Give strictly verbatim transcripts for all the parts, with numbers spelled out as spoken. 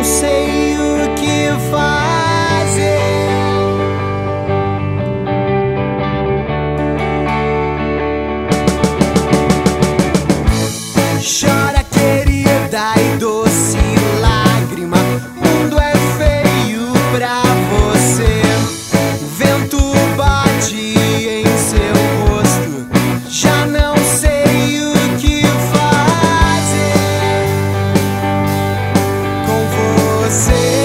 não sei o que fazer. Chora, querida, e doce lágrima, o mundo é feio pra você. O vento bate em seu rosto, já não sei o que fazer com você.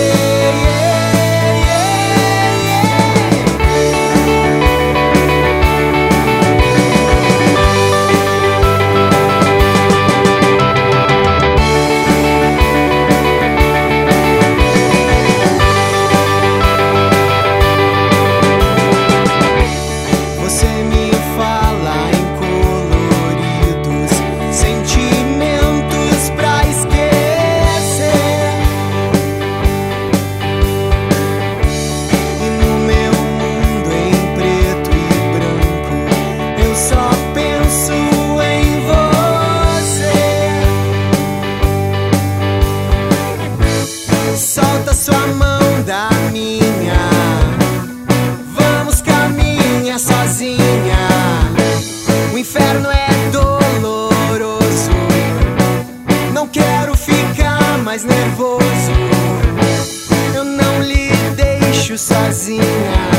Solta sua mão da minha, vamos caminhar sozinha. O inferno é doloroso, não quero ficar mais nervoso. Eu não lhe deixo sozinha.